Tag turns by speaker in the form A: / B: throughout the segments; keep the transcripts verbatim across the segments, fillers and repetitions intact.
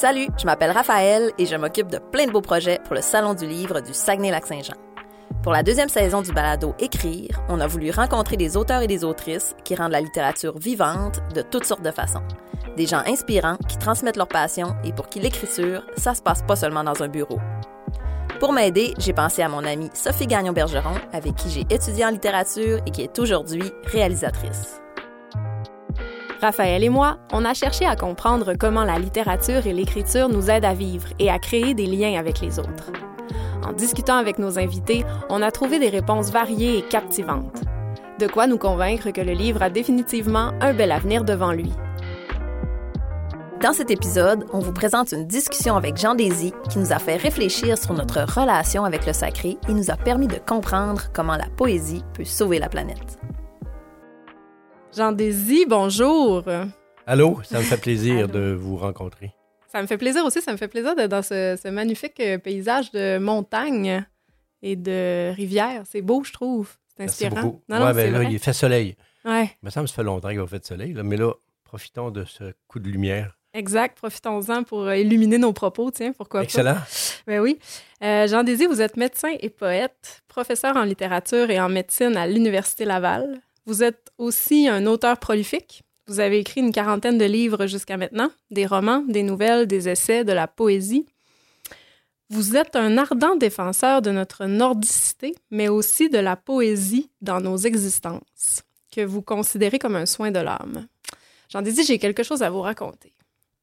A: Salut, je m'appelle Raphaël et je m'occupe de plein de beaux projets pour le Salon du livre du Saguenay-Lac-Saint-Jean. Pour la deuxième saison du balado Écrire, on a voulu rencontrer des auteurs et des autrices qui rendent la littérature vivante de toutes sortes de façons. Des gens inspirants qui transmettent leur passion et pour qui l'écriture, ça se passe pas seulement dans un bureau. Pour m'aider, j'ai pensé à mon amie Sophie Gagnon-Bergeron, avec qui j'ai étudié en littérature et qui est aujourd'hui réalisatrice.
B: Raphaël et moi, on a cherché à comprendre comment la littérature et l'écriture nous aident à vivre et à créer des liens avec les autres. En discutant avec nos invités, on a trouvé des réponses variées et captivantes. De quoi nous convaincre que le livre a définitivement un bel avenir devant lui.
A: Dans cet épisode, on vous présente une discussion avec Jean Désy qui nous a fait réfléchir sur notre relation avec le sacré et nous a permis de comprendre comment la poésie peut sauver la planète.
B: Jean Désy, bonjour!
C: Allô, ça me fait plaisir
B: Allô.
C: de vous rencontrer.
B: Ça me fait plaisir aussi, ça me fait plaisir d'être dans ce, ce magnifique paysage de montagne et de rivière. C'est beau, je trouve. C'est inspirant.
C: Merci beaucoup.
B: Non, non,
C: ouais,
B: c'est
C: ben là,
B: vrai.
C: il fait soleil.
B: Ouais,
C: Il me semble que ça fait longtemps qu'il a fait de soleil, là, mais là, profitons de ce coup de lumière.
B: exact. Profitons-en pour illuminer nos propos, tiens, pourquoi
C: Excellent.
B: pas. Ben oui. Euh, Jean Désy, vous êtes médecin et poète, professeur en littérature et en médecine à l'Université Laval. Vous êtes aussi un auteur prolifique. Vous avez écrit une quarantaine de livres jusqu'à maintenant, des romans, des nouvelles, des essais, de la poésie. Vous êtes un ardent défenseur de notre nordicité, mais aussi de la poésie dans nos existences, que vous considérez comme un soin de l'âme. Jean Désy, j'ai quelque chose à vous raconter.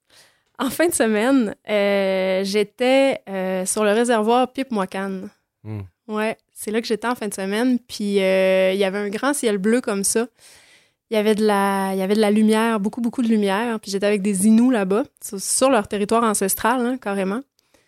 B: En fin de semaine, euh, j'étais euh, sur le réservoir Pipe-Moicane.
C: Mm.
B: Ouais, c'est là que j'étais en fin de semaine, puis euh, il y avait un grand ciel bleu comme ça. Il y avait de la, il y avait de la lumière, beaucoup, beaucoup de lumière. Puis j'étais avec des Inuits là-bas, sur, sur leur territoire ancestral, hein, carrément.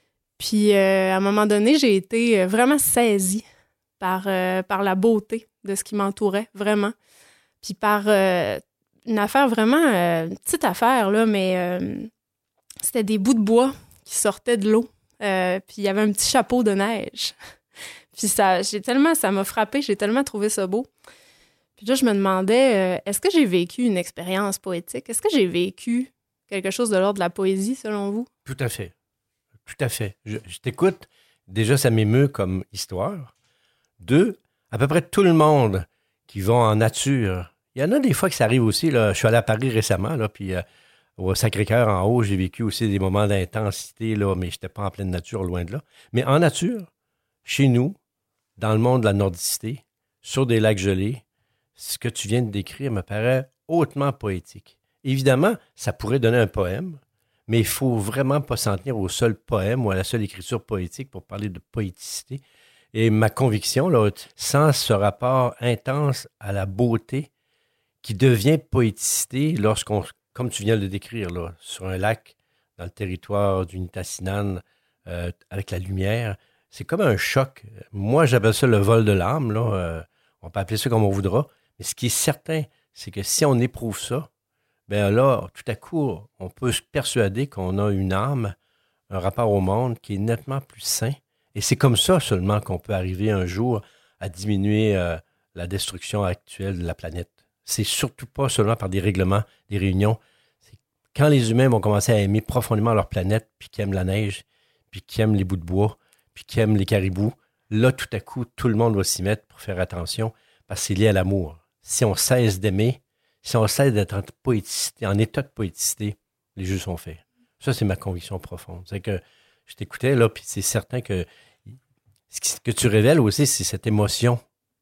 B: Puis euh, à un moment donné, j'ai été vraiment saisie par, euh, par la beauté de ce qui m'entourait, vraiment. Puis par euh, une affaire vraiment, euh, une petite affaire, là, mais euh, c'était des bouts de bois qui sortaient de l'eau. Euh, puis il y avait un petit chapeau de neige. Puis ça, j'ai tellement, ça m'a frappée, j'ai tellement trouvé ça beau. Puis là, je me demandais, euh, est-ce que j'ai vécu une expérience poétique? Est-ce que j'ai vécu quelque chose de l'ordre de la poésie, selon vous?
C: Tout à fait. Tout à fait. Je, je t'écoute. Déjà, ça m'émeut comme histoire. Deux, à peu près tout le monde qui va en nature. Il y en a des fois que ça arrive aussi. Là. Je suis allé à Paris récemment, là, puis euh, au Sacré-Cœur, en haut, j'ai vécu aussi des moments d'intensité, là, mais je n'étais pas en pleine nature, loin de là. Mais en nature, chez nous, dans le monde de la nordicité, sur des lacs gelés, ce que tu viens de décrire me paraît hautement poétique. Évidemment, ça pourrait donner un poème, mais il ne faut vraiment pas s'en tenir au seul poème ou à la seule écriture poétique pour parler de poéticité. Et ma conviction, là, sans ce rapport intense à la beauté qui devient poéticité lorsqu'on, comme tu viens de le décrire, là, sur un lac dans le territoire du Nitassinan, euh, avec la lumière, c'est comme un choc. Moi, j'appelle ça le vol de l'âme, là. Euh, on peut appeler ça comme on voudra. Mais ce qui est certain, c'est que si on éprouve ça, bien là, tout à coup, on peut se persuader qu'on a une âme, un rapport au monde qui est nettement plus sain. Et c'est comme ça seulement qu'on peut arriver un jour à diminuer euh, la destruction actuelle de la planète. C'est surtout pas seulement par des règlements, des réunions. C'est quand les humains vont commencer à aimer profondément leur planète, puis qu'ils aiment la neige, puis qu'ils aiment les bouts de bois, puis qu'ils aiment les caribous, là, tout à coup, tout le monde va s'y mettre pour faire attention, parce que c'est lié à l'amour. Si on cesse d'aimer, si on cesse d'être en poéticité, en état de poéticité, les jeux sont faits. Ça, c'est ma conviction profonde. C'est que je t'écoutais, là, puis c'est certain que ce que tu révèles aussi, c'est cette émotion.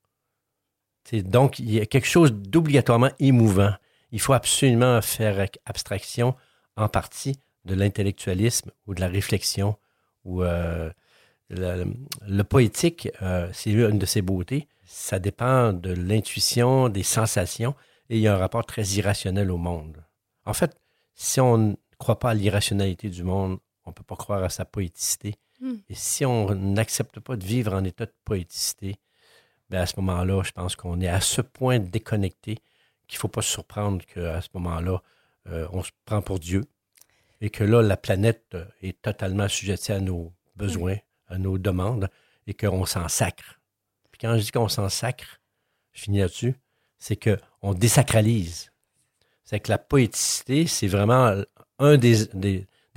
C: C'est donc, il y a quelque chose d'obligatoirement émouvant. Il faut absolument faire abstraction, en partie, de l'intellectualisme ou de la réflexion. Ou euh, le, le poétique, euh, c'est une de ses beautés. Ça dépend de l'intuition, des sensations, et il y a un rapport très irrationnel au monde. En fait, si on ne croit pas à l'irrationalité du monde, on ne peut pas croire à sa poéticité. Mm. Et si on n'accepte pas de vivre en état de poéticité, bien à ce moment-là, je pense qu'on est à ce point déconnecté qu'il ne faut pas se surprendre qu'à ce moment-là, euh, on se prend pour Dieu et que là, la planète est totalement assujettie à nos besoins, mm. à nos demandes, et qu'on s'en sacre. Puis quand je dis qu'on s'en sacre, je finis là-dessus, c'est qu'on désacralise. C'est que la poéticité, c'est vraiment un des, des,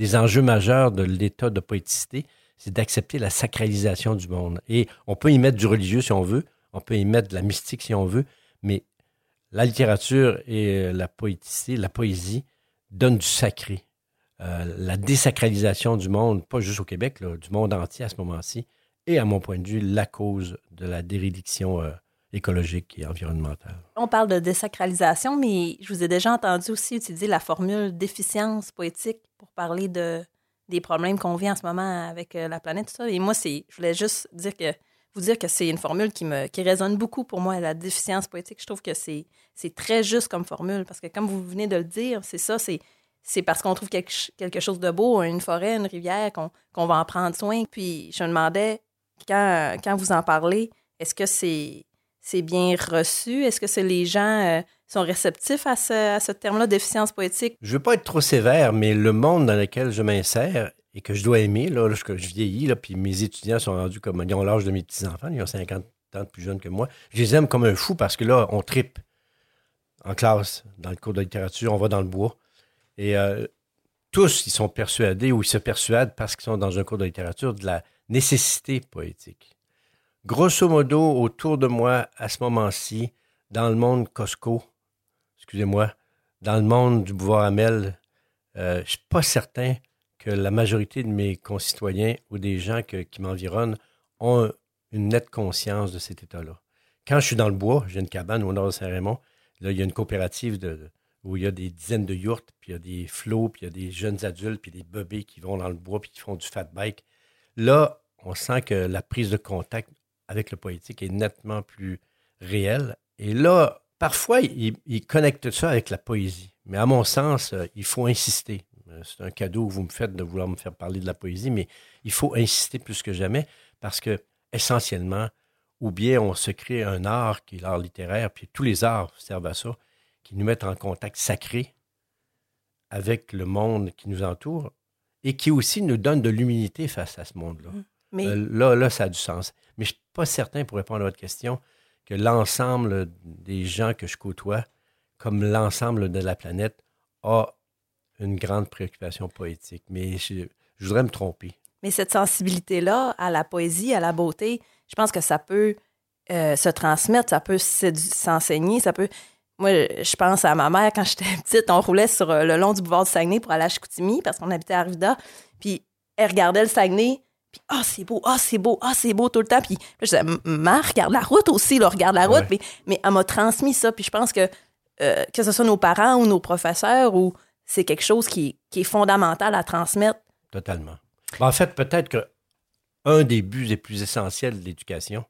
C: des enjeux majeurs de l'état de poéticité, c'est d'accepter la sacralisation du monde. Et on peut y mettre du religieux si on veut, on peut y mettre de la mystique si on veut, mais la littérature et la poéticité, la poésie, donnent du sacré. Euh, la désacralisation du monde, pas juste au Québec, là, du monde entier à ce moment-ci, est, à mon point de vue, la cause de la dérédiction euh, écologique et environnementale.
A: On parle de désacralisation, mais je vous ai déjà entendu aussi utiliser la formule déficience poétique pour parler de, des problèmes qu'on vit en ce moment avec euh, la planète, tout ça. Et moi, c'est, je voulais juste dire que, vous dire que c'est une formule qui, me, qui résonne beaucoup pour moi, la déficience poétique. Je trouve que c'est, c'est très juste comme formule, parce que comme vous venez de le dire, c'est ça, c'est, c'est parce qu'on trouve quelque, quelque chose de beau, une forêt, une rivière, qu'on, qu'on va en prendre soin. Puis je me demandais, quand, quand vous en parlez, est-ce que c'est... c'est bien reçu? Est-ce que c'est les gens euh, sont réceptifs à ce, à ce terme-là, déficience poétique?
C: Je ne veux pas être trop sévère, mais le monde dans lequel je m'insère et que je dois aimer, là, là je, je vieillis, là, puis mes étudiants sont rendus comme... Ils ont l'âge de mes petits-enfants, ils ont cinquante ans de plus jeunes que moi. Je les aime comme un fou parce que là, on tripe en classe, dans le cours de littérature, on va dans le bois. Et euh, tous, ils sont persuadés ou ils se persuadent parce qu'ils sont dans un cours de littérature de la nécessité poétique. Grosso modo, autour de moi, à ce moment-ci, dans le monde Costco, excusez-moi, dans le monde du Boulevard Hamel, euh, je ne suis pas certain que la majorité de mes concitoyens ou des gens que, qui m'environnent ont une nette conscience de cet état-là. Quand je suis dans le bois, j'ai une cabane au nord de Saint-Raymond, là, il y a une coopérative de, de, où il y a des dizaines de yurts, puis il y a des flots, puis il y a des jeunes adultes, puis des bébés qui vont dans le bois, puis qui font du fat bike. Là, on sent que la prise de contact avec le poétique est nettement plus réelle. Et là, parfois, ils il connectent ça avec la poésie. Mais à mon sens, euh, il faut insister. C'est un cadeau que vous me faites de vouloir me faire parler de la poésie, mais il faut insister plus que jamais parce que, essentiellement, ou bien on se crée un art qui est l'art littéraire, puis tous les arts servent à ça, qui nous mettent en contact sacré avec le monde qui nous entoure et qui aussi nous donne de l'humilité face à ce monde-là. Mais... Euh, là, là, ça a du sens. Mais je ne suis pas certain, pour répondre à votre question, que l'ensemble des gens que je côtoie, comme l'ensemble de la planète, a une grande préoccupation poétique. Mais je, je voudrais me tromper.
A: Mais cette sensibilité-là à la poésie, à la beauté, je pense que ça peut euh, se transmettre, ça peut s'enseigner, ça peut... Moi, je pense à ma mère, quand j'étais petite, on roulait sur le long du boulevard du Saguenay pour aller à Chicoutimi, parce qu'on habitait à Arvida, puis elle regardait le Saguenay, puis « Ah, oh, c'est beau, ah, oh, c'est beau, ah, oh, c'est beau » tout le temps. Puis je disais « Maman, regarde la route aussi, là, regarde la route. Ouais. » mais, mais elle m'a transmis ça. Puis je pense que, euh, que ce soit nos parents ou nos professeurs, ou c'est quelque chose qui, qui est fondamental à transmettre.
C: Totalement. En fait, peut-être qu'un des buts les plus essentiels de l'éducation,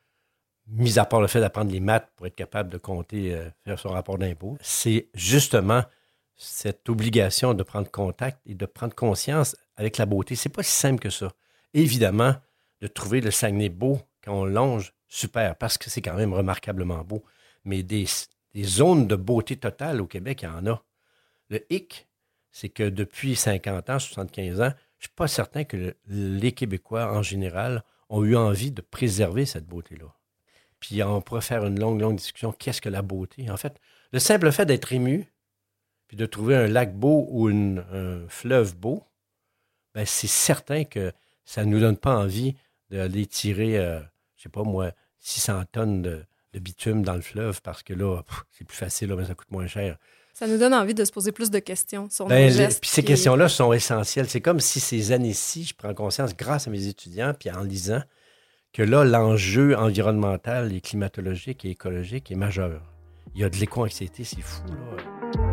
C: mis à part le fait d'apprendre les maths pour être capable de compter, euh, faire son rapport d'impôt, c'est justement cette obligation de prendre contact et de prendre conscience avec la beauté. C'est pas si simple que ça. Évidemment, de trouver le Saguenay beau quand on longe, super, parce que c'est quand même remarquablement beau. Mais des, des zones de beauté totale au Québec, il y en a. Le hic, c'est que depuis cinquante ans, soixante-quinze ans, je ne suis pas certain que le, les Québécois, en général, ont eu envie de préserver cette beauté-là. Puis on pourrait faire une longue, longue discussion. Qu'est-ce que la beauté? En fait, le simple fait d'être ému, puis de trouver un lac beau ou une, un fleuve beau, ben c'est certain que ça ne nous donne pas envie d'aller tirer, euh, je sais pas moi, six cents tonnes de, de bitume dans le fleuve parce que là, pff, c'est plus facile, là, mais ça coûte moins cher.
B: Ça nous donne envie de se poser plus de questions sur
C: ben,
B: nos gestes.
C: Puis ces questions-là sont essentielles. C'est comme si ces années-ci, je prends conscience, grâce à mes étudiants, puis en lisant, que là, l'enjeu environnemental et climatologique et écologique est majeur. Il y a de l'éco-anxiété, c'est fou, là.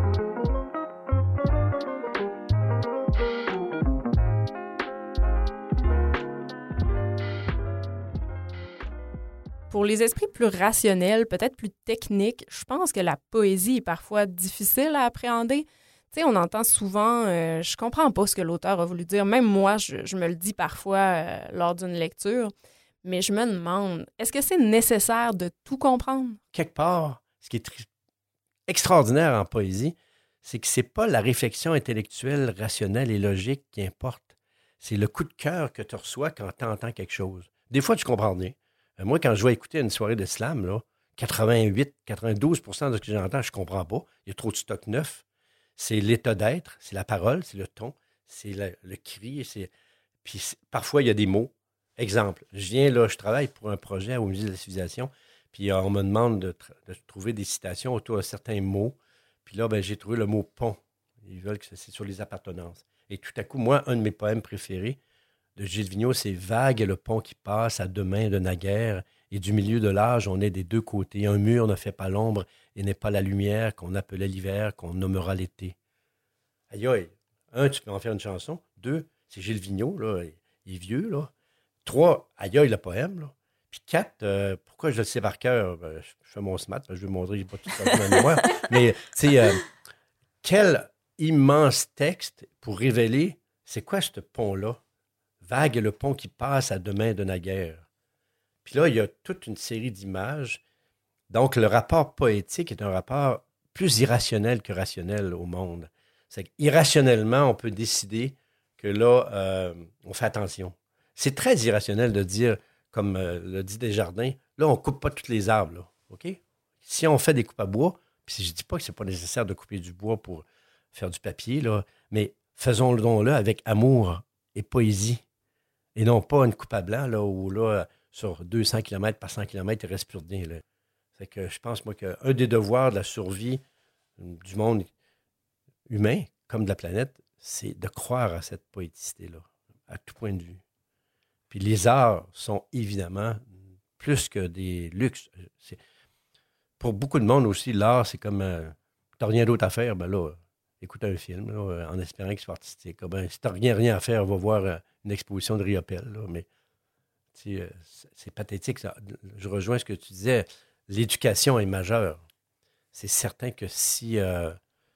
B: Pour les esprits plus rationnels, peut-être plus techniques, je pense que la poésie est parfois difficile à appréhender. Tu sais, on entend souvent euh, « je comprends pas ce que l'auteur a voulu dire ». Même moi, je, je me le dis parfois euh, lors d'une lecture. Mais je me demande, est-ce que c'est nécessaire de tout comprendre?
C: Quelque part, ce qui est tr- extraordinaire en poésie, c'est que c'est pas la réflexion intellectuelle, rationnelle et logique qui importe. C'est le coup de cœur que tu reçois quand tu entends quelque chose. Des fois, tu comprends rien. Moi, quand je vais écouter une soirée de slam, là, quatre-vingt-huit à quatre-vingt-douze pour cent de ce que j'entends, je ne comprends pas. Il y a trop de stock neuf. C'est l'état d'être, c'est la parole, c'est le ton, c'est le, le cri. C'est... Puis c'est... parfois, il y a des mots. Exemple, je viens là, je travaille pour un projet au Musée de la civilisation, puis euh, on me demande de, tr- de trouver des citations autour de certains mots. Puis là, ben, j'ai trouvé le mot pont. Ils veulent que c'est sur les appartenances. Et tout à coup, moi, un de mes poèmes préférés de Gilles Vigneault, c'est « Vague est le pont qui passe à deux mains de naguère, et du milieu de l'âge, on est des deux côtés. Un mur ne fait pas l'ombre et n'est pas la lumière qu'on appelait l'hiver, qu'on nommera l'été. » Aïe, aïe. Un, tu peux en faire une chanson. Deux, c'est Gilles Vigneault, là. Il est vieux, là. Trois, aïe, aïe, le poème, là. Puis quatre, euh, pourquoi je le sais par cœur? Ben, je, je fais mon smart, je vais vous montrer, je n'ai pas tout ça dans la mémoire. Mais, tu sais, euh, quel immense texte pour révéler, c'est quoi ce pont-là? Vague est le pont qui passe à deux mains de naguère. Puis là, il y a toute une série d'images. Donc, le rapport poétique est un rapport plus irrationnel que rationnel au monde. C'est qu'irrationnellement, on peut décider que là, euh, on fait attention. C'est très irrationnel de dire, comme euh, le dit Desjardins, là, on ne coupe pas tous les arbres, là, OK? Si on fait des coupes à bois, puis je ne dis pas que ce n'est pas nécessaire de couper du bois pour faire du papier, là, mais faisons-le avec amour et poésie. Et non pas une coupe à blanc, là, où là, sur deux cents kilomètres par cent kilomètres, il ne reste plus rien. Là. C'est que je pense, moi, qu'un des devoirs de la survie du monde humain, comme de la planète, c'est de croire à cette poéticité-là, à tout point de vue. Puis les arts sont évidemment plus que des luxes. C'est... Pour beaucoup de monde aussi, l'art, c'est comme... Euh, t'as rien d'autre à faire, ben là, écoute un film, là, en espérant qu'il soit artistique. Ben, si t'as rien, rien à faire, va voir euh, une exposition de Riopelle, là, mais euh, c'est, c'est pathétique. Ça. Je rejoins ce que tu disais. L'éducation est majeure. C'est certain que si... Euh,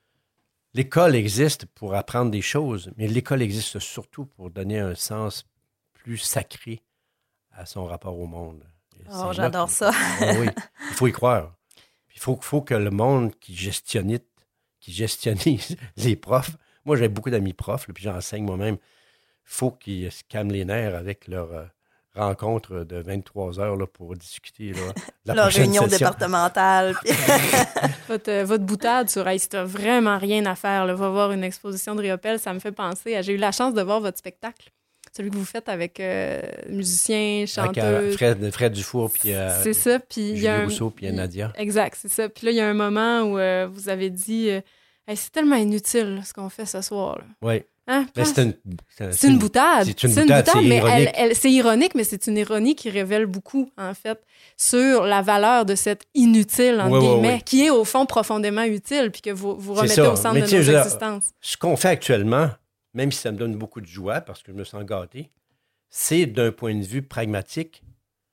C: l'école existe pour apprendre des choses, mais l'école existe surtout pour donner un sens plus sacré à son rapport au monde. Et
A: oh, j'adore que, ça.
C: Oh, oui, il faut y croire. Il faut, faut que le monde qui gestionne, qui gestionnise les profs, moi j'ai beaucoup d'amis profs, là, puis j'enseigne moi-même, il faut qu'ils se calment les nerfs avec leur euh, rencontre de vingt-trois heures là, pour discuter là, la
A: leur réunion
C: session.
A: départementale. Puis...
B: votre, euh, votre boutade sur hey, « si t'as vraiment rien à faire, là, va voir une exposition de Riopelle », ça me fait penser à... J'ai eu la chance de voir votre spectacle. Celui que vous faites avec euh, musiciens, chanteurs.
C: Fred, Fred Dufour, puis euh,
B: c'est ça, puis
C: Julie
B: il y a un...
C: Rousseau, puis Nadia.
B: Exact, c'est ça. Puis là, il y a un moment où euh, vous avez dit euh, hey, c'est tellement inutile là, ce qu'on fait ce soir.
C: Oui.
B: Hein?
C: Mais c'est, une,
B: c'est, c'est une boutade.
C: C'est une, c'est une boutade, c'est
B: mais
C: ironique.
B: Elle, elle, c'est ironique, mais c'est une ironie qui révèle beaucoup, en fait, sur la valeur de cette inutile, entre
C: oui,
B: guillemets,
C: oui, oui.
B: qui est au fond profondément utile, puis que vous, vous remettez
C: ça.
B: au centre
C: mais
B: de nos
C: je,
B: existences.
C: Ce qu'on fait actuellement, même si ça me donne beaucoup de joie, parce que je me sens gâté, c'est d'un point de vue pragmatique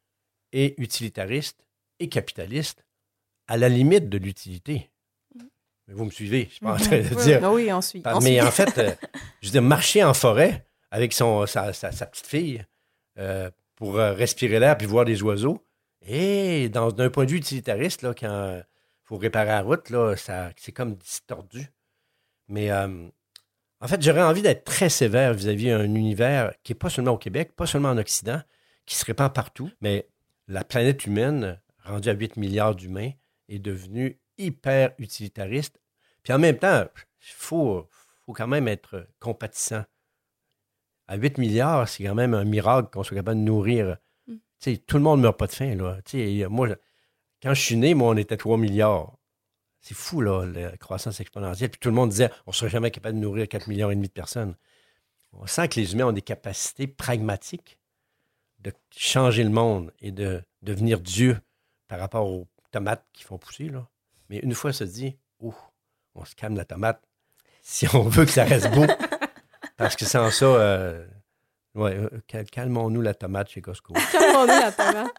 C: et utilitariste et capitaliste, à la limite de l'utilité. Mais vous me suivez, je suis pas en train de dire.
A: Oui, oui on suit. On
C: mais
A: suit.
C: en fait, euh, je veux dire, marcher en forêt avec son, sa, sa, sa petite fille euh, pour euh, respirer l'air puis voir des oiseaux, et dans, d'un point de vue utilitariste, là, quand il faut réparer la route, là, ça, c'est comme distordu. Mais euh, en fait, j'aurais envie d'être très sévère vis-à-vis d'un univers qui n'est pas seulement au Québec, pas seulement en Occident, qui se répand partout, mais la planète humaine, rendue à huit milliards d'humains, est devenue hyper utilitariste. Puis en même temps, il faut, faut quand même être compatissant. À huit milliards, c'est quand même un miracle qu'on soit capable de nourrir. Mm. Tu sais, tout le monde ne meurt pas de faim, là. Tu sais, moi, quand je suis né, moi, on était trois milliards. C'est fou, là, la croissance exponentielle. Puis tout le monde disait, on ne serait jamais capable de nourrir quatre millions et demi de personnes. On sent que les humains ont des capacités pragmatiques de changer le monde et de devenir Dieu par rapport aux tomates qui font pousser, là. Mais une fois, ça se dit, oh, on se calme la tomate si on veut que ça reste beau. Parce que sans ça, euh, ouais, euh, calmons-nous la tomate chez Costco.
B: Calmons-nous la tomate.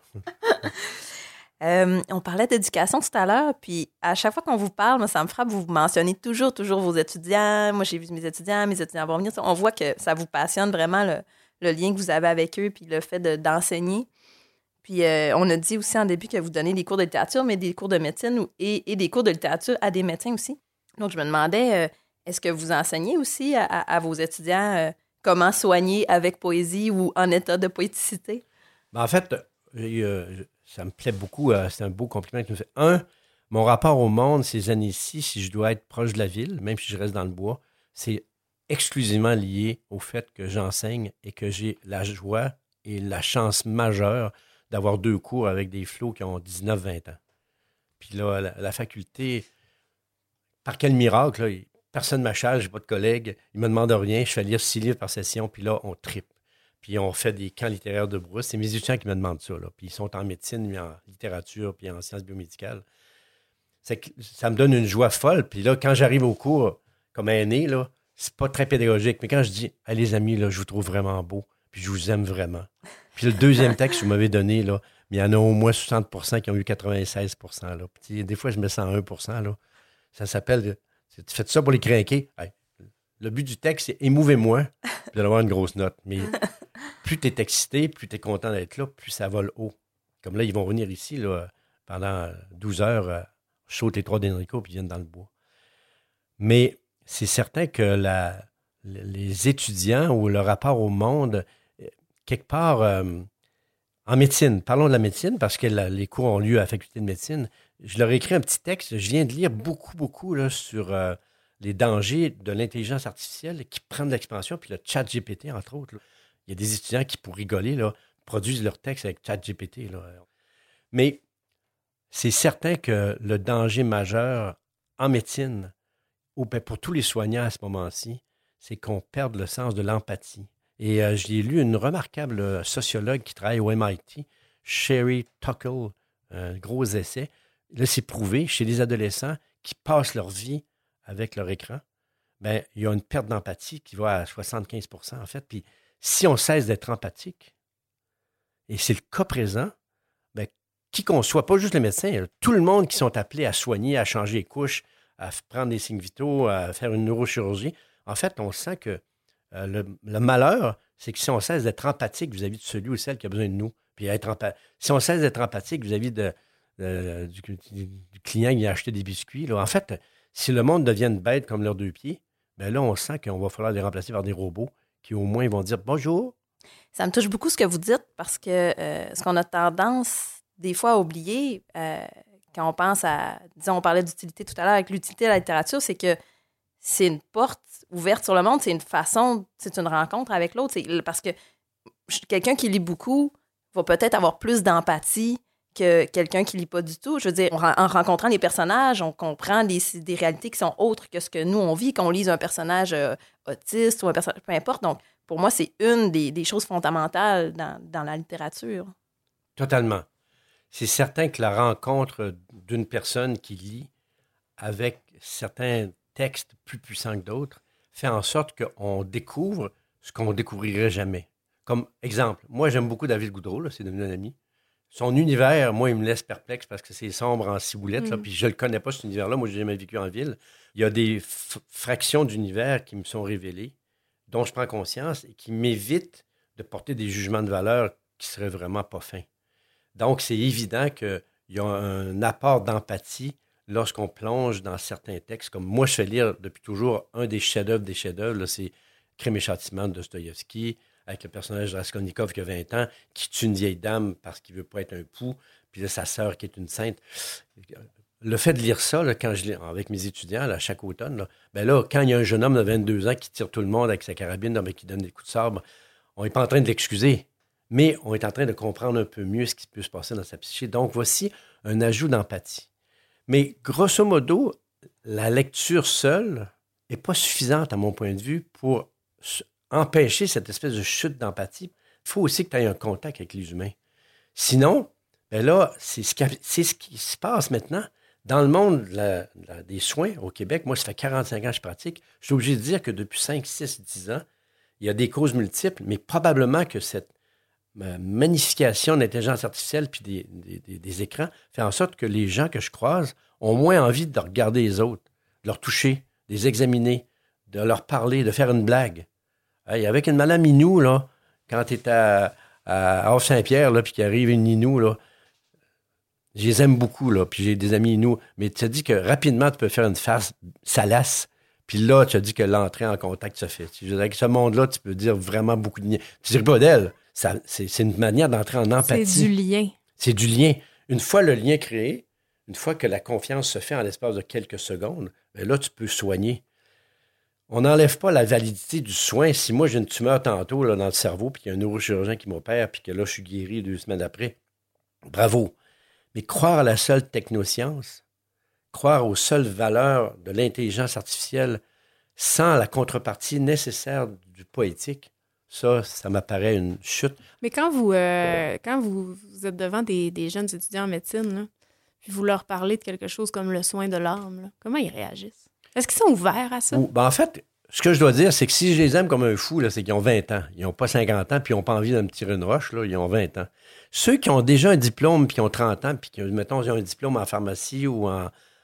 A: euh, on parlait d'éducation tout à l'heure, puis à chaque fois qu'on vous parle, moi, ça me frappe, vous mentionnez toujours, toujours vos étudiants. Moi, j'ai vu mes étudiants, mes étudiants vont venir. On voit que ça vous passionne vraiment, le, le lien que vous avez avec eux, puis le fait de, d'enseigner. Puis euh, on a dit aussi en début que vous donnez des cours de littérature, mais des cours de médecine et, et des cours de littérature à des médecins aussi. Donc, je me demandais, euh, est-ce que vous enseignez aussi à, à, à vos étudiants euh, comment soigner avec poésie ou en état de poéticité?
C: Ben, en fait, euh, ça me plaît beaucoup. Euh, c'est un beau compliment que tu me fais. Un, mon rapport au monde ces années-ci, si je dois être proche de la ville, même si je reste dans le bois, c'est exclusivement lié au fait que j'enseigne et que j'ai la joie et la chance majeure d'avoir deux cours avec des flots qui ont dix-neuf vingt ans. Puis là, la, la faculté, par quel miracle, là, personne ne m'achète, je n'ai pas de collègues, ils ne me demandent rien, je fais lire six livres par session, puis là, on tripe. Puis on fait des camps littéraires de brousse. C'est mes étudiants qui me demandent ça, là. Puis ils sont en médecine, mais en littérature, puis en sciences biomédicales. C'est que ça me donne une joie folle. Puis là, quand j'arrive au cours, comme aîné, là, c'est pas très pédagogique. Mais quand je dis, ah, les amis, là, je vous trouve vraiment beau, puis je vous aime vraiment. Puis le deuxième texte que vous m'avez donné, là, mais il y en a au moins soixante pour cent qui ont eu quatre-vingt-seize pour cent. Là. Puis, des fois, je mets cent un pour cent. Là. Ça s'appelle, tu fais ça pour les crinquer. Hey, le but du texte, c'est émouvez-moi, puis vous allez avoir une grosse note. Mais plus tu es excité, plus tu es content d'être là, plus ça vole haut. Comme là, ils vont venir ici là, pendant douze heures, euh, chaude les trois d'Enrico, puis ils viennent dans le bois. Mais c'est certain que la, les étudiants ou le rapport au monde, quelque part, euh, en médecine, parlons de la médecine, parce que la, les cours ont lieu à la faculté de médecine, je leur ai écrit un petit texte, je viens de lire beaucoup, beaucoup là, sur euh, les dangers de l'intelligence artificielle qui prend de l'expansion, puis le chat G P T, entre autres. Là. Il y a des étudiants qui, pour rigoler, là, produisent leur texte avec chat G P T. Là. Mais c'est certain que le danger majeur en médecine, ou pour tous les soignants à ce moment-ci, c'est qu'on perde le sens de l'empathie. Et euh, j'ai lu une remarquable sociologue qui travaille au M I T, Sherry Tuckle, un gros essai. Là, c'est prouvé, chez les adolescents qui passent leur vie avec leur écran, bien, il y a une perte d'empathie qui va à soixante-quinze pour cent en fait. Puis si on cesse d'être empathique, et c'est le cas présent, bien, qui qu'on soit, pas juste les médecins, tout le monde qui sont appelés à soigner, à changer les couches, à prendre des signes vitaux, à faire une neurochirurgie, en fait, on sent que euh, le, le malheur, c'est que si on cesse d'être empathique vis-à-vis de celui ou celle qui a besoin de nous, puis être empa- si on cesse d'être empathique vis-à-vis de, de, du, du client qui vient acheter des biscuits, là, en fait, si le monde devient bête comme leurs deux pieds, bien là, on sent qu'on va falloir les remplacer par des robots qui, au moins, vont dire « bonjour ».
A: Ça me touche beaucoup ce que vous dites parce que euh, ce qu'on a tendance, des fois, à oublier, euh, quand on pense à, disons, on parlait d'utilité tout à l'heure avec l'utilité de la littérature, c'est que c'est une porte ouverte sur le monde, c'est une façon, c'est une rencontre avec l'autre. C'est, parce que quelqu'un qui lit beaucoup va peut-être avoir plus d'empathie que quelqu'un qui lit pas du tout. Je veux dire, en rencontrant les personnages, on comprend des, des réalités qui sont autres que ce que nous, on vit, qu'on lise un personnage euh, autiste ou un personnage, peu importe. Donc, pour moi, c'est une des, des choses fondamentales dans, dans la littérature.
C: Totalement. C'est certain que la rencontre d'une personne qui lit avec certains textes plus puissants que d'autres fait en sorte qu'on découvre ce qu'on ne découvrirait jamais. Comme exemple, moi, j'aime beaucoup David Goudreau, là, c'est devenu un ami. Son univers, moi, il me laisse perplexe parce que c'est sombre en ciboulette, mm. là, puis je ne le connais pas, cet univers-là. Moi, je n'ai jamais vécu en ville. Il y a des f- fractions d'univers qui me sont révélées, dont je prends conscience et qui m'évitent de porter des jugements de valeur qui seraient vraiment pas fins. Donc, c'est évident qu'il y a un apport d'empathie lorsqu'on plonge dans certains textes. Comme moi, je fais lire depuis toujours un des chefs-d'œuvre des chefs-d'œuvre, là, c'est Crime et châtiment de Dostoïevski, avec le personnage de Raskolnikov qui a vingt ans, qui tue une vieille dame parce qu'il ne veut pas être un pou, puis là, sa sœur qui est une sainte. Le fait de lire ça, là, quand je lis avec mes étudiants, là, chaque automne, là, ben là, quand il y a un jeune homme de vingt-deux ans qui tire tout le monde avec sa carabine, là, ben, qui donne des coups de sabre, on n'est pas en train de l'excuser, mais on est en train de comprendre un peu mieux ce qui peut se passer dans sa psyché. Donc, voici un ajout d'empathie. Mais grosso modo, la lecture seule n'est pas suffisante, à mon point de vue, pour empêcher cette espèce de chute d'empathie. Il faut aussi que tu aies un contact avec les humains. Sinon, ben là, c'est ce, qui, c'est ce qui se passe maintenant. Dans le monde de la, de la, des soins au Québec, moi, ça fait quarante-cinq ans que je pratique, je suis obligé de dire que depuis cinq, six, dix ans, il y a des causes multiples, mais probablement que cette euh, magnification de l'intelligence artificielle puis des, des, des, des écrans fait en sorte que les gens que je croise ont moins envie de regarder les autres, de leur toucher, de les examiner, de leur parler, de faire une blague. Hey, avec une madame Inou, là, quand tu es à, à Havre-Saint-Pierre, là, puis qu'il arrive une Inou, là, je les aime beaucoup, là, puis j'ai des amis Inou, mais tu as dit que rapidement, tu peux faire une face salace, puis là, tu as dit que l'entrée en contact se fait. Avec ce monde-là, tu peux dire vraiment beaucoup de liens. Tu ne dirais pas d'elle, ça, c'est, c'est une manière d'entrer en empathie.
B: C'est du lien.
C: C'est du lien. Une fois le lien créé, une fois que la confiance se fait en l'espace de quelques secondes, bien là, tu peux soigner. on n'enlève pas la validité du soin. Si moi, j'ai une tumeur tantôt là, dans le cerveau, puis qu'il y a un neurochirurgien qui m'opère, puis que là, je suis guéri deux semaines après, bravo. Mais croire à la seule technoscience, croire aux seules valeurs de l'intelligence artificielle sans la contrepartie nécessaire du poétique, ça, ça m'apparaît une chute.
B: Mais quand vous, euh, quand vous, vous êtes devant des, des jeunes étudiants en médecine, là, puis vous leur parlez de quelque chose comme le soin de l'âme, là, comment ils réagissent? Est-ce qu'ils sont ouverts à ça?
C: Ou, ben en fait, ce que je dois dire, c'est que si je les aime comme un fou, là, c'est qu'ils ont vingt ans. Ils n'ont pas cinquante ans, puis ils n'ont pas envie de me tirer une roche, là, ils ont vingt ans. Ceux qui ont déjà un diplôme, puis qui ont trente ans, puis qui, mettons, ils ont un diplôme en pharmacie ou en,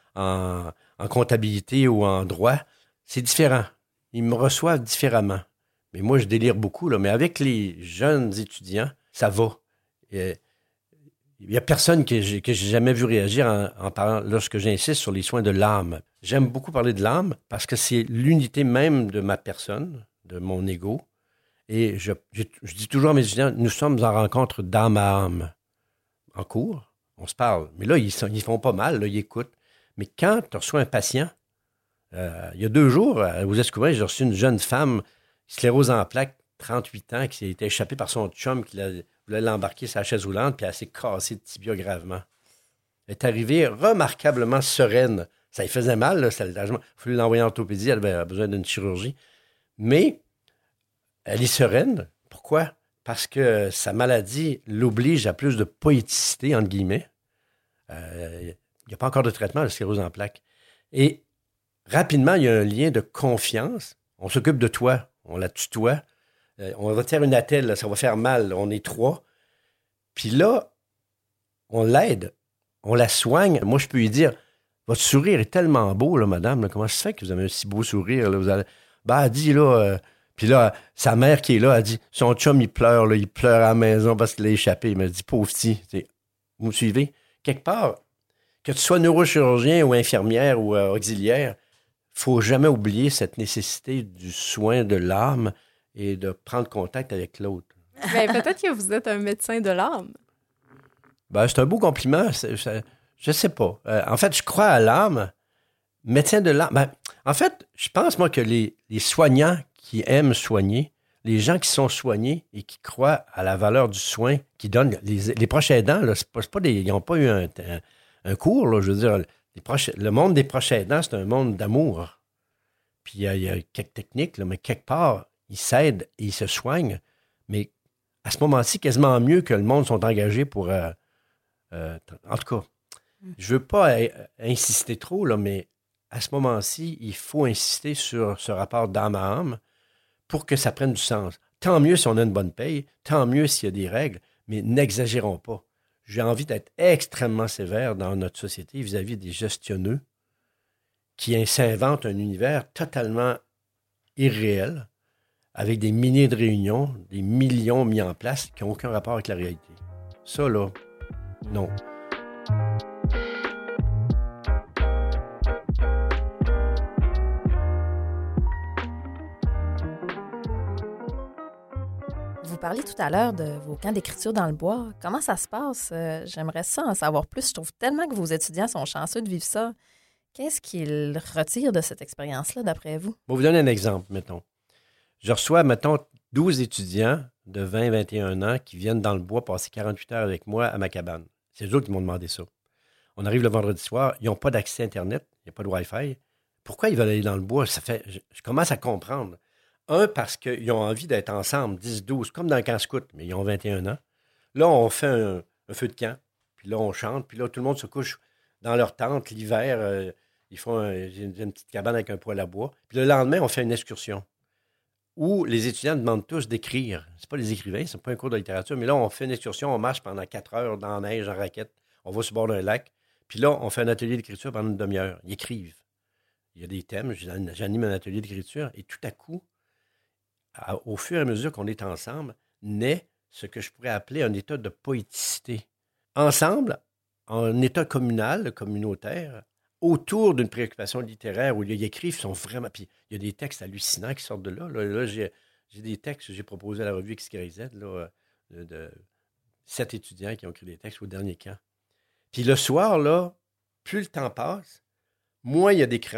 C: en, en comptabilité ou en droit, c'est différent. Ils me reçoivent différemment. Mais moi, je délire beaucoup, là. Mais avec les jeunes étudiants, ça va. Il n'y a personne que j'ai, que j'ai jamais vu réagir en, en parlant, lorsque j'insiste sur les soins de l'âme. J'aime beaucoup parler de l'âme parce que c'est l'unité même de ma personne, de mon ego. Et je, je, je dis toujours à mes étudiants, nous sommes en rencontre d'âme à âme. En cours, on se parle. Mais là, ils, sont, ils font pas mal, là, ils écoutent. Mais quand tu reçois un patient, euh, il y a deux jours, vous Escoubins, j'ai reçu une jeune femme, sclérose en plaques, trente-huit ans, qui s'est été échappée par son chum, qui l'a, voulait l'embarquer sur la chaise roulante, puis elle s'est cassée de tibia gravement. Elle est arrivée remarquablement sereine. Ça lui faisait mal, là, ça, il a fallu l'envoyer en orthopédie, elle avait besoin d'une chirurgie. Mais elle est sereine. Pourquoi? Parce que sa maladie l'oblige à plus de poéticité, entre guillemets. Euh, il n'y a pas encore de traitement de sclérose en plaques. Et rapidement, il y a un lien de confiance. On s'occupe de toi, on la tutoie. Euh, on va te faire une attelle, là, ça va faire mal. On est trois. Puis là, on l'aide, on la soigne. Moi, je peux lui dire, votre sourire est tellement beau, là, madame. Là, comment ça se fait que vous avez un si beau sourire? Là, vous allez... Ben, elle dit, là... Euh... Puis là, sa mère qui est là, elle dit, son chum, il pleure, là, il pleure à la maison parce qu'il a échappé. Il m'a dit, pauvre petit, vous me suivez? Quelque part, que tu sois neurochirurgien ou infirmière ou euh, auxiliaire, il ne faut jamais oublier cette nécessité du soin de l'âme et de prendre contact avec l'autre.
B: Ben, peut-être que vous êtes un médecin de l'âme.
C: Ben, c'est un beau compliment. C'est, c'est, je sais pas. Euh, en fait, je crois à l'âme. Médecin de l'âme. Ben, en fait, je pense, moi, que les, les soignants qui aiment soigner, les gens qui sont soignés et qui croient à la valeur du soin, qui donnent... Les, les proches aidants, là, c'est pas, c'est pas des, ils n'ont pas eu un, un, un cours, là, je veux dire. Les proches, le monde des proches aidants, c'est un monde d'amour. Puis il y, y a quelques techniques, là, mais quelque part, ils s'aident et ils se soignent. Mais à ce moment-ci, quasiment mieux que le monde sont engagés pour... Euh, euh, en tout cas, je veux pas euh, insister trop, là, mais à ce moment-ci, il faut insister sur ce rapport d'âme à âme pour que ça prenne du sens. Tant mieux si on a une bonne paye, tant mieux s'il y a des règles, mais n'exagérons pas. J'ai envie d'être extrêmement sévère dans notre société vis-à-vis des gestionneux qui s'inventent un univers totalement irréel, avec des milliers de réunions, des millions mis en place qui n'ont aucun rapport avec la réalité. Ça, là, non.
A: Vous parliez tout à l'heure de vos camps d'écriture dans le bois. Comment ça se passe? Euh, j'aimerais ça en savoir plus. Je trouve tellement que vos étudiants sont chanceux de vivre ça. Qu'est-ce qu'ils retirent de cette expérience-là, d'après vous?
C: Je vais vous donner un exemple, mettons. Je reçois, mettons, douze étudiants de vingt à vingt et un ans qui viennent dans le bois passer quarante-huit heures avec moi à ma cabane. C'est eux qui m'ont demandé ça. On arrive le vendredi soir, ils n'ont pas d'accès à Internet, il n'y a pas de Wi-Fi. Pourquoi ils veulent aller dans le bois? Ça fait, je, je commence à comprendre. Un, parce qu'ils ont envie d'être ensemble, dix, douze, comme dans le camp scout, mais ils ont vingt et un ans. Là, on fait un, un feu de camp, puis là, on chante, puis là, tout le monde se couche dans leur tente l'hiver. Euh, ils font un, une, une petite cabane avec un poêle à bois. Puis le lendemain, on fait une excursion où les étudiants demandent tous d'écrire. C'est pas les écrivains, c'est pas un cours de littérature, mais là, on fait une excursion, on marche pendant quatre heures dans la neige, en raquette. On va sur le bord d'un lac. Puis là, on fait un atelier d'écriture pendant une demi-heure. Ils écrivent. Il y a des thèmes, j'anime un atelier d'écriture, et tout à coup, au fur et à mesure qu'on est ensemble, naît ce que je pourrais appeler un état de poéticité. Ensemble, en état communal, communautaire, autour d'une préoccupation littéraire où ils écrivent, sont vraiment... Puis il y a des textes hallucinants qui sortent de là. Là, là j'ai, j'ai des textes que j'ai proposés à la revue X Y Z, là, de, de sept étudiants qui ont écrit des textes au dernier camp. Puis le soir, là, plus le temps passe, moins il y a d'écran,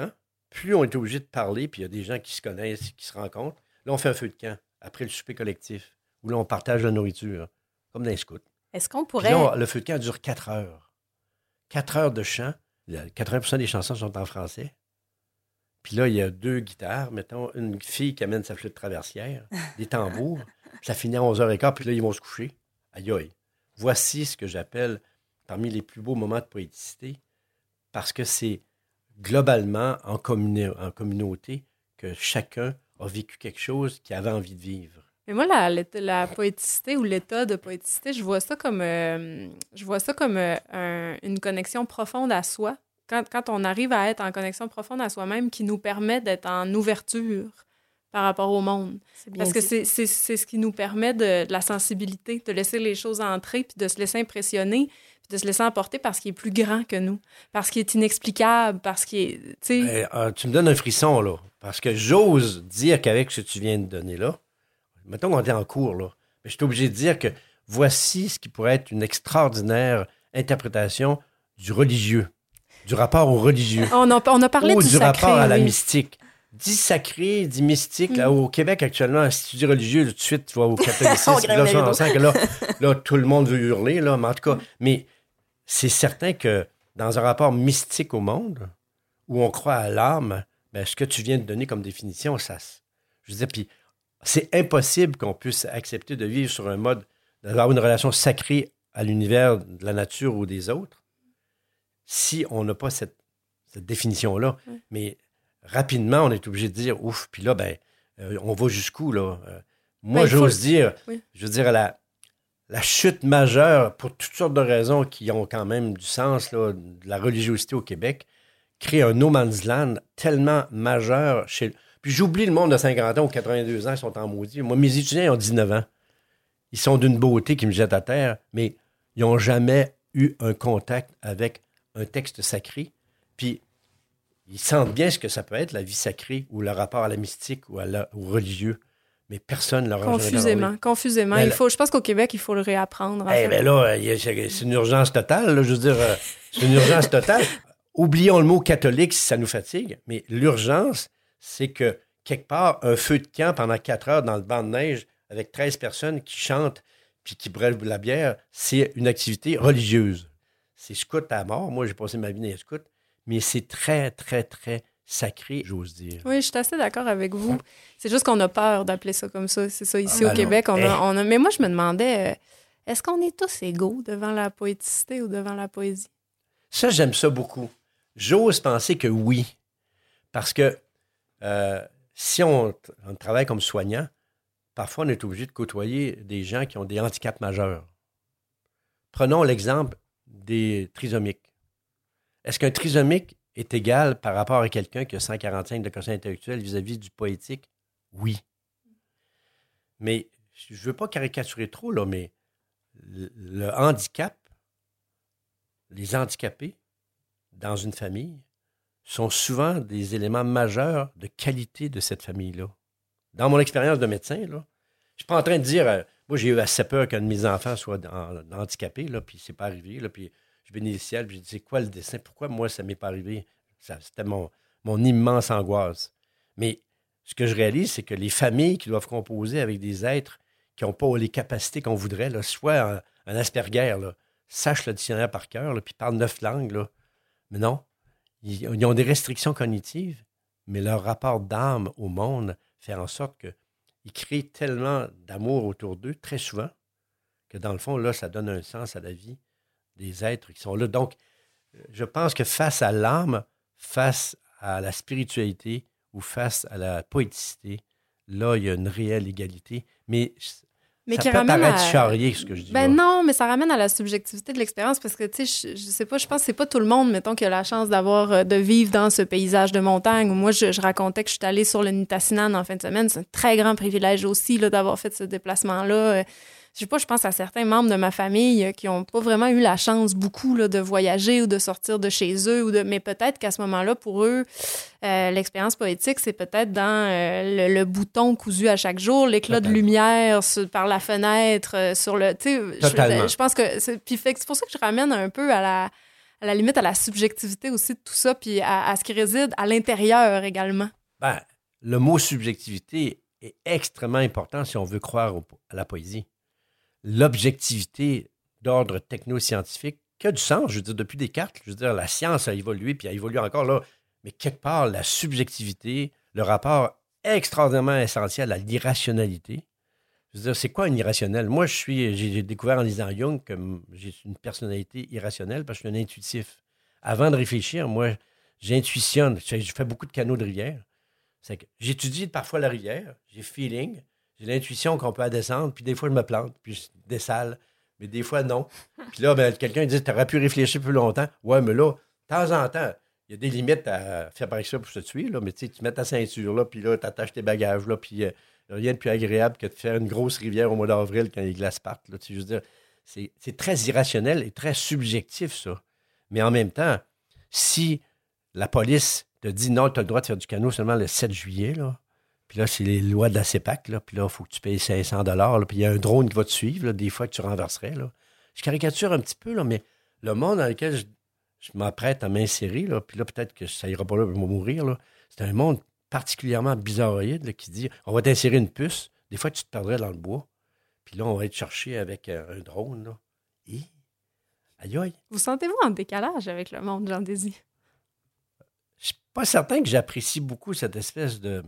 C: plus on est obligé de parler, puis il y a des gens qui se connaissent, qui se rencontrent, là, on fait un feu de camp après le souper collectif, où là, on partage la nourriture, comme dans les scouts.
A: Est-ce qu'on
C: Puis
A: pourrait...
C: là, on- le feu de camp dure quatre heures. Quatre heures de chant. Le- quatre-vingts pour cent des chansons sont en français. Puis là, il y a deux guitares, mettons, une fille qui amène sa flûte traversière, des tambours. Ça finit à onze heures quinze, puis là, ils vont se coucher. Aïe aïe. Voici ce que j'appelle parmi les plus beaux moments de poéticité, parce que c'est globalement en, communa- en communauté que chacun a vécu quelque chose qu'il avait envie de vivre.
B: Mais moi, la, la, la poéticité ou l'état de poéticité, je vois ça comme, euh, je vois ça comme euh, un- une connexion profonde à soi. Quand, quand on arrive à être en connexion profonde à soi-même, qui nous permet d'être en ouverture par rapport au monde.
A: C'est bien
B: Parce que
A: dit.
B: c'est, c'est, c'est ce qui nous permet de, de la sensibilité, de laisser les choses entrer, puis de se laisser impressionner, puis de se laisser emporter parce qu'il est plus grand que nous, parce qu'il est inexplicable, parce qu'il est... Tu sais,
C: Eh, ah, tu me donnes un frisson, là, parce que j'ose dire qu'avec ce que tu viens de donner là, mettons qu'on est en cours, là, mais je suis obligé de dire que voici ce qui pourrait être une extraordinaire interprétation du religieux, du rapport au religieux,
B: on, a, on a parlé
C: ou
B: du,
C: du
B: sacré,
C: rapport à la
B: oui.
C: mystique. Dit sacré, dit mystique.
B: Mm.
C: Là, au Québec, actuellement, si tu dis religieux, tout de suite, tu vas au catholicisme.
A: On
C: puis
A: grimpe
C: là,
A: les
C: ça, on
A: rideaux.
C: sent que là, là, tout le monde veut hurler, là, mais en tout cas, mais c'est certain que dans un rapport mystique au monde, où on croit à l'âme, ben, ce que tu viens de donner comme définition, ça, se- je veux dire, puis c'est impossible qu'on puisse accepter de vivre sur un mode, d'avoir une relation sacrée à l'univers, de la nature ou des autres, si on n'a pas cette, cette définition-là.
B: Ouais.
C: Mais rapidement, on est obligé de dire, ouf, puis là, ben, euh, on va jusqu'où, là? Euh, moi,
B: Ben, il faut
C: j'ose
B: le-
C: dire,
B: Oui.
C: je veux dire, la, la chute majeure, pour toutes sortes de raisons qui ont quand même du sens, là, de la religiosité au Québec, crée un no man's land tellement majeur chez... Puis j'oublie le monde de cinquante ans ou quatre-vingt-deux ans, ils sont en maudit. Moi, mes étudiants, ils ont dix-neuf ans. Ils sont d'une beauté qui me jette à terre, mais ils n'ont jamais eu un contact avec un texte sacré. Puis ils sentent bien ce que ça peut être, la vie sacrée, ou le rapport à la mystique ou à la- au religieux. Mais personne ne leur a jamais
B: Confusément,
C: parlé.
B: confusément.
C: Ben,
B: il
C: la-
B: faut, je pense qu'au Québec, il faut le réapprendre. en
C: Eh
B: fait.
C: bien là, il y a- c'est c'est une urgence totale. Là, je veux dire, euh, c'est une urgence totale. Oublions le mot catholique si ça nous fatigue, mais l'urgence, c'est que quelque part, un feu de camp pendant quatre heures dans le banc de neige avec treize personnes qui chantent puis qui brûlent la bière, c'est une activité religieuse. C'est scout à mort. Moi, j'ai passé ma vie dans les scouts, mais c'est très, très, très sacré, j'ose dire.
B: Oui, je suis assez d'accord avec vous. C'est juste qu'on a peur d'appeler ça comme ça. C'est ça, ici
C: Ah,
B: au
C: ben
B: Québec,
C: non.
B: on a,
C: Eh.
B: on a... Mais moi, je me demandais, euh, est-ce qu'on est tous égaux devant la poéticité ou devant la poésie?
C: Ça, j'aime ça beaucoup. J'ose penser que oui. Parce que euh, si on, on travaille comme soignant, parfois on est obligé de côtoyer des gens qui ont des handicaps majeurs. Prenons l'exemple des trisomiques. Est-ce qu'un trisomique est égal par rapport à quelqu'un qui a cent quarante-cinq de quotient intellectuel vis-à-vis du poétique? Oui. Mais je ne veux pas caricaturer trop, là, mais le, le handicap, les handicapés dans une famille sont souvent des éléments majeurs de qualité de cette famille-là. Dans mon expérience de médecin, là, je ne suis pas en train de dire, euh, moi j'ai eu assez peur qu'un de mes enfants soit en- handicapé, là, puis c'est pas arrivé, là, puis je bénis le ciel, puis j'ai dit, c'est quoi le destin? Pourquoi moi ça m'est pas arrivé? Ça, c'était mon, mon immense angoisse. Mais ce que je réalise, c'est que les familles qui doivent composer avec des êtres qui n'ont pas les capacités qu'on voudrait, là, soit un, un Asperger, là, sache le dictionnaire par cœur, là, puis parle neuf langues, là. Mais non, ils, ils ont des restrictions cognitives, mais leur rapport d'âme au monde fait en sorte qu'ils créent tellement d'amour autour d'eux, très souvent, que dans le fond, là, ça donne un sens à la vie des êtres qui sont là. Donc, je pense que face à l'âme, face à la spiritualité ou face à la poéticité, là, il y a une réelle égalité. Mais,
B: Mais
C: ça
B: qui
C: peut
B: ramène
C: paraître
B: à-
C: charrier, ce que je dis.
B: Ben
C: là.
B: non, mais ça ramène à la subjectivité de l'expérience parce que, tu sais, je, je sais pas, je pense que c'est pas tout le monde, mettons, qui a la chance d'avoir, euh, de vivre dans ce paysage de montagne. Moi, je, je racontais que je suis allée sur le Nitassinan en fin de semaine. C'est un très grand privilège aussi, là, d'avoir fait ce déplacement-là. Euh, Je sais pas, je pense à certains membres de ma famille euh, qui ont pas vraiment eu la chance beaucoup là, de voyager ou de sortir de chez eux, ou de... mais peut-être qu'à ce moment-là, pour eux, euh, l'expérience poétique, c'est peut-être dans euh, le, le bouton cousu à chaque jour, l'éclat de
C: Totalement.
B: lumière sur- par la fenêtre, euh, sur le... tu sais,
C: Totalement.
B: Je, je pense que... C'est, puis fait que c'est pour ça que je ramène un peu à la, à la limite à la subjectivité aussi de tout ça, puis à, à ce qui réside à l'intérieur également.
C: Ben, le mot subjectivité est extrêmement important si on veut croire au, à la poésie. L'objectivité d'ordre technoscientifique qui a du sens, je veux dire, depuis Descartes, je veux dire, la science a évolué, puis a évolué encore là, mais quelque part, la subjectivité, le rapport extraordinairement essentiel à l'irrationalité. Je veux dire, c'est quoi un irrationnel? Moi, je suis, j'ai, j'ai découvert en lisant Jung que j'ai une personnalité irrationnelle parce que je suis un intuitif. Avant de réfléchir, moi, j'intuitionne. Je, je fais beaucoup de canaux de rivière. C'est que j'étudie parfois la rivière, j'ai feeling, j'ai l'intuition qu'on peut la descendre, puis des fois, je me plante, puis je dessale, mais des fois, non. Puis là, ben, quelqu'un dit, tu aurais pu réfléchir plus longtemps. Ouais, mais là, de temps en temps, il y a des limites à faire par ça pour se tuer, là, mais tu sais, tu mets ta ceinture, là, puis là, tu attaches tes bagages, là, puis euh, rien de plus agréable que de faire une grosse rivière au mois d'avril quand les glaces partent. Là, tu sais, je veux dire, c'est, c'est très irrationnel et très subjectif, ça. Mais en même temps, si la police te dit non, tu as le droit de faire du canot seulement le sept juillet, là, puis là, c'est les lois de la CEPAC, là, puis là, il faut que tu payes cinq cents dollars, puis il y a un drone qui va te suivre, là, des fois que tu renverserais. Là. Je caricature un petit peu, là, mais le monde dans lequel je, je m'apprête à m'insérer, là, puis là, peut-être que ça ira pas là, je vais mourir, là, c'est un monde particulièrement bizarroïde là, qui dit on va t'insérer une puce, des fois tu te perdrais dans le bois, puis là, on va être chercher avec un, un drone. Là. Et... Aïe aïe.
B: Vous sentez-vous en décalage avec le monde, Jean-Désir?
C: Je suis pas certain que j'apprécie beaucoup cette espèce de,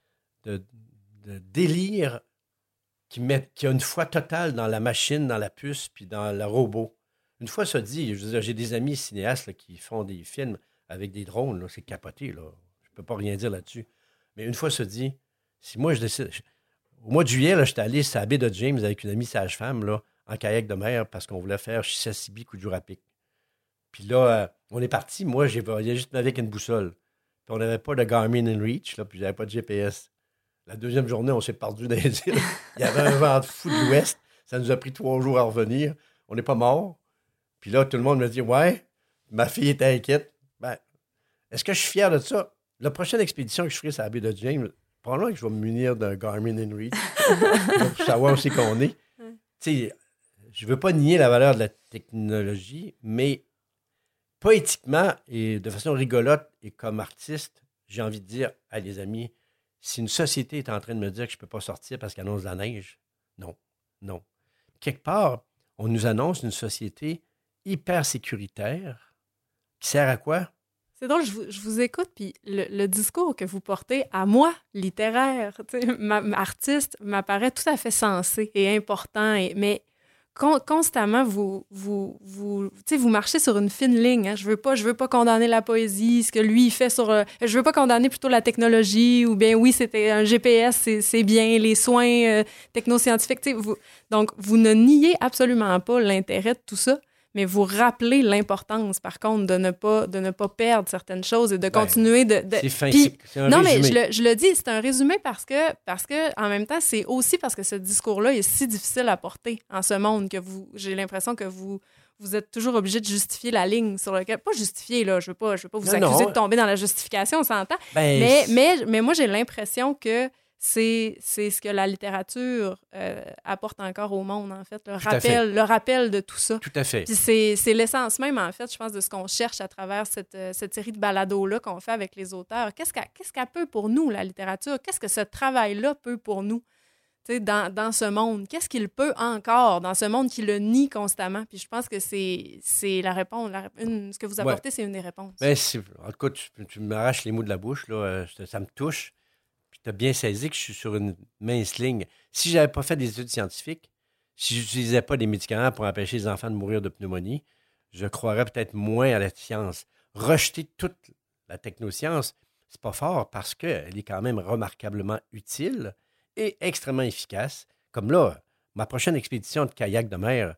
C: de, de délire qui, met, qui a une foi totale dans la machine, dans la puce, puis dans le robot. Une fois ça dit, je veux dire, j'ai des amis cinéastes là, qui font des films avec des drones, là, c'est capoté, là. Je peux pas rien dire là-dessus. Mais une fois ça dit, si moi je décide... Je, au mois de juillet, là, j'étais allé sur la baie de James avec une amie sage-femme, là, en kayak de mer, parce qu'on voulait faire Chisasibi, Coup à pic. Puis là, euh, on est parti. Moi, j'ai voyagé juste avec une boussole. Puis on n'avait pas de Garmin InReach, là, puis j'avais pas de G P S. La deuxième journée, on s'est perdu dans les îles. Il y avait un vent de fou de l'ouest. Ça nous a pris trois jours à revenir. On n'est pas morts. Puis là, tout le monde me dit « Ouais, ma fille était inquiète. » Ben, est-ce que je suis fier de ça? La prochaine expédition que je ferai sur la baie de James, probablement que je vais me munir d'un Garmin InReach pour savoir où c'est qu'on est. Tu sais, je ne veux pas nier la valeur de la technologie, mais poétiquement et de façon rigolote et comme artiste, j'ai envie de dire à les amis, si une société est en train de me dire que je ne peux pas sortir parce qu'elle annonce de la neige, non, non. Quelque part, on nous annonce une société hyper sécuritaire qui sert à quoi?
B: C'est drôle, je vous, je vous écoute, puis le, le discours que vous portez à moi, littéraire, ma, ma, artiste, m'apparaît tout à fait sensé et important, et, mais con, constamment, vous, vous, vous, vous marchez sur une fine ligne. Hein. Je veux pas, je veux pas condamner la poésie, ce que lui il fait sur... Euh, je veux pas condamner plutôt la technologie, ou bien oui, c'était un G P S, c'est, c'est bien, les soins euh, technoscientifiques. Vous, donc, vous ne niez absolument pas l'intérêt de tout ça, mais vous rappelez l'importance, par contre, de ne pas, de ne pas perdre certaines choses et de continuer ben, de... de...
C: C'est fin,
B: Puis,
C: c'est, c'est un
B: non,
C: résumé.
B: mais je le, je le dis, c'est un résumé parce que, parce que, en même temps, c'est aussi parce que ce discours-là est si difficile à porter en ce monde que vous, j'ai l'impression que vous, vous êtes toujours obligé de justifier la ligne sur laquelle... Pas justifier, là, je veux pas, je veux pas vous
C: non,
B: accuser
C: non.
B: de tomber dans la justification, on s'entend,
C: Ben,
B: mais, mais, mais moi, j'ai l'impression que C'est, c'est ce que la littérature euh, apporte encore au monde, en fait. Le rappel,
C: fait.
B: le rappel de tout ça.
C: Tout à fait.
B: Puis c'est, c'est l'essence même, en fait, je pense, de ce qu'on cherche à travers cette, cette série de balados-là qu'on fait avec les auteurs. Qu'est-ce qu'elle, qu'est-ce qu'elle peut pour nous, la littérature? Qu'est-ce que ce travail-là peut pour nous? Dans, dans ce monde. Qu'est-ce qu'il peut encore dans ce monde qui le nie constamment? Puis je pense que c'est, c'est la réponse. La, une, ce que vous apportez, ouais. C'est une des réponses.
C: Ben, c'est, en tout cas, tu, tu m'arraches les mots de la bouche. Là, euh, ça me touche. Puis tu as bien saisi que je suis sur une mince ligne. Si je n'avais pas fait des études scientifiques, si je n'utilisais pas des médicaments pour empêcher les enfants de mourir de pneumonie, je croirais peut-être moins à la science. Rejeter toute la technoscience, c'est pas fort parce qu'elle est quand même remarquablement utile et extrêmement efficace. Comme là, ma prochaine expédition de kayak de mer,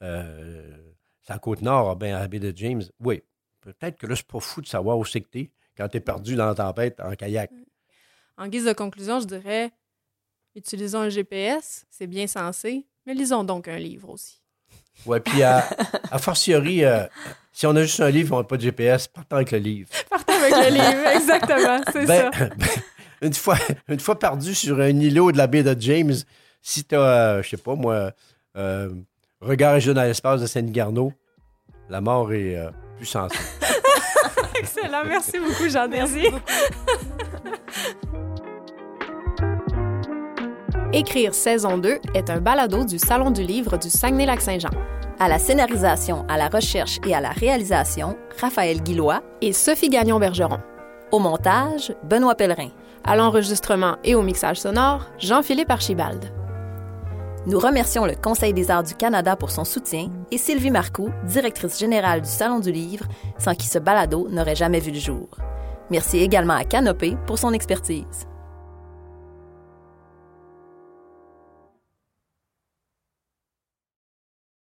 C: euh, c'est à Côte-Nord, ben à la baie de James. Oui, peut-être que là, c'est pas fou de savoir où c'est que t'es quand t'es perdu dans la tempête en kayak.
B: En guise de conclusion, je dirais, utilisons un G P S, c'est bien sensé, mais lisons donc un livre aussi.
C: Oui, puis à, à fortiori, euh, si on a juste un livre et on n'a pas de G P S, partons avec le livre.
B: Partons avec le livre, exactement, c'est
C: ben,
B: ça.
C: Ben, une, fois, une fois perdu sur un îlot de la baie de James, si tu as, euh, je sais pas moi, euh, regard et jeu dans l'espace de Saint-Garneau, la mort est euh, plus sensible.
B: Excellent. Merci beaucoup, Jean-Désir. Écrire saison deux est un balado du Salon du livre du Saguenay-Lac-Saint-Jean.
A: À la scénarisation, à la recherche et à la réalisation, Raphaël Guillois
B: et Sophie Gagnon-Bergeron.
A: Au montage, Benoît Pellerin.
B: À l'enregistrement et au mixage sonore, Jean-Philippe Archibald.
A: Nous remercions le Conseil des arts du Canada pour son soutien et Sylvie Marcoux, directrice générale du Salon du livre, sans qui ce balado n'aurait jamais vu le jour. Merci également à Canopé pour son expertise.